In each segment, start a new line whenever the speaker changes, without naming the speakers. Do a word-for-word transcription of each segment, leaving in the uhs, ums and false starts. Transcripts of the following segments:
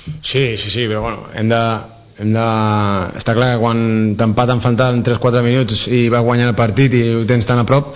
Sí, sí, sí, però bueno, hem de... Hem de... Està clar que quan t'empaten faltant tres quatre minuts i vas guanyar el partit i ho tens tan a prop,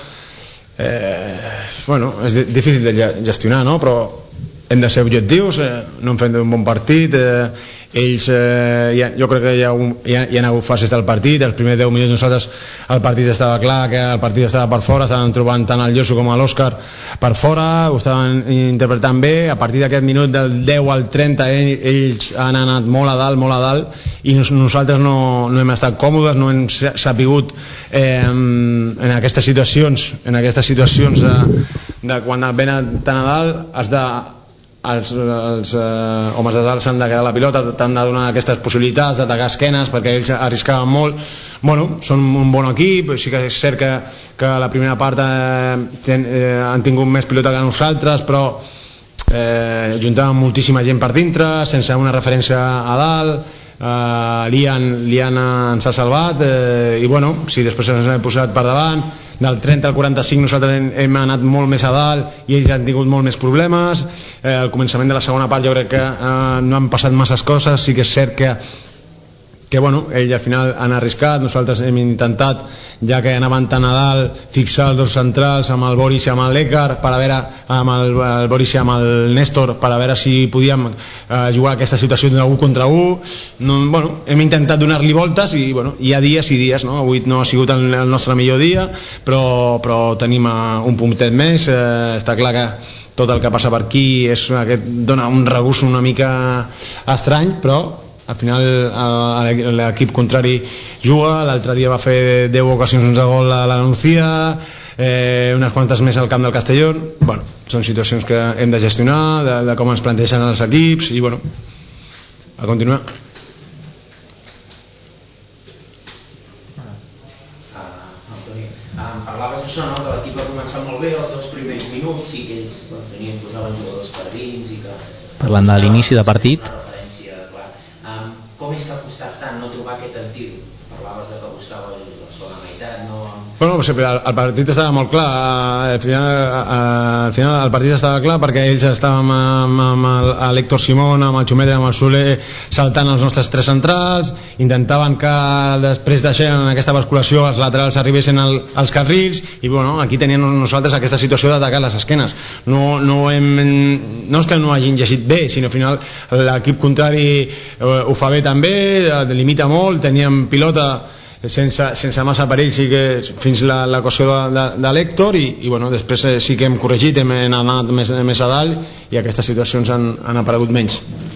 eh, bueno, és difícil de gestionar, no? Però hem de ser objectius, eh, no hem fet un bon partit, eh, ells eh, ja, jo crec que hi ha, un, hi, ha, hi ha hagut fases del partit. Els primers deu minuts nosaltres el partit estava clar que el partit estava per fora, estaven trobant tant el Josu com l'Òscar per fora, ho estaven interpretant bé. A partir d'aquest minut del deu al trenta ell, ells han anat molt a dalt, molt a dalt, i nos, nosaltres no, no hem estat còmodes, no hem sapigut eh, en aquestes situacions en aquestes situacions de, de quan venen tan a dalt has de els, els eh, homes de dalt s'han de quedar la pilota, t'han de donar aquestes possibilitats d'atacar esquenes perquè ells arriscaven molt. Bueno, són un bon equip, sí que és cert que, que la primera part eh, ten, eh, han tingut més pilota que nosaltres, però eh, juntaven moltíssima gent per dintre sense una referència a dalt. Uh, Lian, Lian ens ha salvat eh, i bueno, si després ens hem posat per davant del trenta al quaranta-cinc nosaltres hem, hem anat molt més a dalt i ells han tingut molt més problemes. Eh, al començament de la segona part jo crec que eh, no han passat masses coses, sí que és cert que que bueno, ells al final han arriscat, nosaltres hem intentat, ja que anaven tan a dalt, fixar els dos centrals amb el Boris i amb l'Ekar, per a veure, amb el, el Boris i amb el Néstor, per a veure si podíem eh, jugar aquesta situació d'un contra un. No, bueno, hem intentat donar-li voltes i bueno, hi ha dies i dies, no? Avui no ha sigut el, el nostre millor dia, però, però tenim uh, un puntet més, eh, està clar que tot el que passa per aquí és, aquest, dona un regust una mica estrany, però al final l'equip contrari juga. L'altre dia va fer deu ocasions de gol a la Nucía, eh, unes quantes més al camp del Castellón. Bueno, són situacions que hem de gestionar, de, de com ens planteixen els equips i bueno, a continuar.
Parlaves això, no? Que l'equip va començar molt bé els dos primers minuts i que ells doncs, tenien, posaven jugadors per dins i que...
Parlant de l'inici de partit,
Um, com és que ha costat tant no trobar aquest antídot? Parlaves de que buscava la segona meitat, no?
Bueno, el, el partit estava molt clar, al final, al final el partit estava clar perquè ells estàvem amb, amb l'Héctor Simón, amb el Xumetre, amb el Soler saltant els nostres tres centrals, intentaven que després d'això en aquesta basculació els laterals arribessin al, als carrils i bueno, aquí teníem nosaltres aquesta situació d'atacar les esquenes. No, no, hem, no és que no hagin llegit bé, sinó al final l'equip contrari eh, ho fa bé també, limita molt, teníem pilota sense, sense massa perill, sí que fins la, la qüestió de, de, de l'Héctor i, i bueno, després eh, sí que hem corregit, hem anat més, més a dalt i aquestes situacions han, han aparegut menys.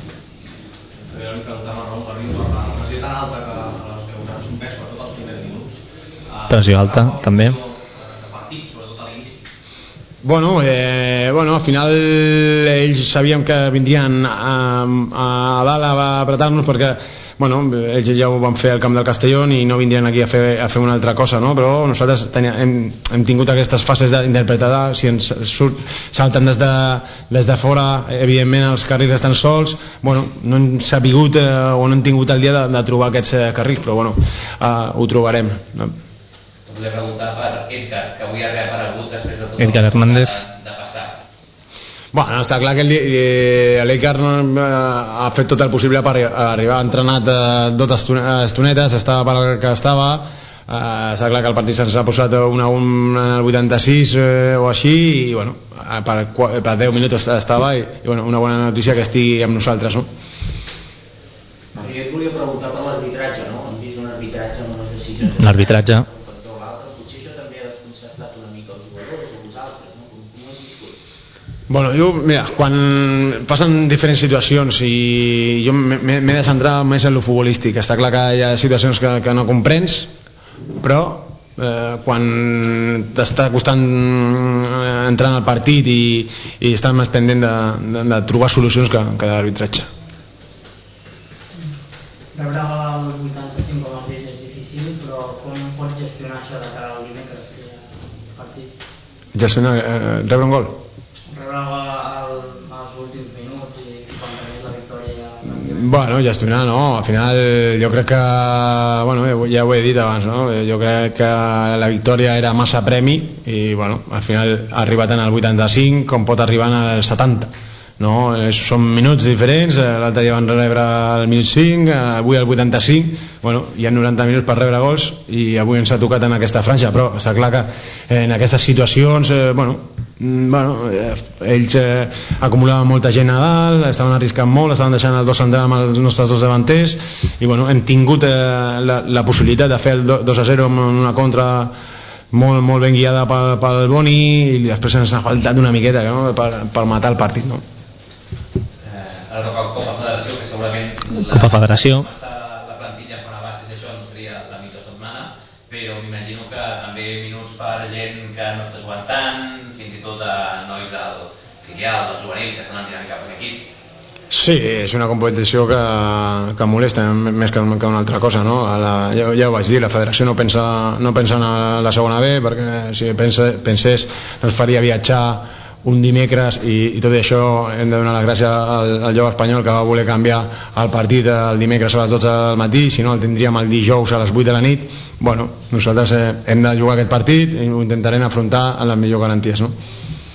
Pressió alta també.
Bueno, eh, bueno, al final ells sabíem que vindrien a, a dalt a apretar-nos perquè bueno, ells ja ho van fer al camp del Castellón i no vindrien aquí a fer, a fer una altra cosa, no? Però nosaltres tenia, hem, hem tingut aquestes fases d'interpretar, si ens surt, salten des de, des de fora, evidentment els carrils estan sols, bueno, no hem sapigut eh, o no hem tingut el dia de, de trobar aquests eh, carrils, però bueno, eh, ho trobarem, no?
Volia preguntar per Edgar, que avui ha reaparegut després de tot
Edgar Hernández
de passar.
Bueno, està clar que l'Edgar ha fet tot el possible per arribar entrenat dues estonetes, estava per el que estava, està clar que el partit se'ns ha posat un a un en el vuitanta-sis o així i bueno, per, per deu minuts estava i, i bueno, una bona notícia que estigui amb nosaltres, no?
Jo et volia preguntar per l'arbitratge, no? Hem vist un arbitratge amb unes decisions...
L'arbitratge
Bueno, jo, mira, quan passen diferents situacions i jo m'he de centrar més en lo futbolístic, està clar que hi ha situacions que, que no comprens, però eh, quan t'està costant entrar en el partit i, i estar més pendent de, de, de trobar solucions que, que l'arbitratge.
Rebre el vuitanta-cinc com has dit és difícil, però com pots gestionar això de cara al dimecres, que hi ha partit?
Gestionar, eh, rebre un gol?
Rebre el, els últims minuts i quan tenis la victòria ja...
Bueno, gestionar no, al final jo crec que, bueno, ja ho he dit abans, no? Jo crec que la victòria era massa premi i bueno, al final ha arribat en el vuitanta-cinc com pot arribar en el setanta. no? Són minuts diferents, l'altre dia van rebre al minut cinc, avui al vuitanta-cinc, bueno, hi ha noranta minuts per rebre gols i avui ens ha tocat en aquesta franja, però està clar que en aquestes situacions eh, bueno, bueno, eh, ells eh, acumulaven molta gent a dalt, estaven arriscant molt, estaven deixant el dos central amb els nostres dos davanters i bueno, hem tingut eh, la, la possibilitat de fer el dos a zero amb una contra molt, molt ben guiada pel, pel Boni i després ens ha faltat una miqueta, no? per, per matar el partit, no?
Ara toca el Copa Federació, que segurament
Copa Federació
està la plantilla quan a bases això no seria la millor setmana, però m'imagino que també minuts per gent que no està jugant tant, fins i tot a nois del filial, del juvenil, que estan mirant cap a l'equip.
Sí, és una competició que, que molesta més que, que una altra cosa, no? La, ja, ja ho vaig dir, la federació no pensa, no pensa en la segona B, perquè si pensa, pensés ens faria viatjar un dimecres i, i tot això hem de donar la gràcia al, al Lleó Espanyol, que va voler canviar el partit el dimecres a les dotze del matí, si no el tindríem el dijous a les vuit de la nit. Bueno, nosaltres eh, hem de jugar aquest partit i ho intentarem afrontar amb les millors garanties, no?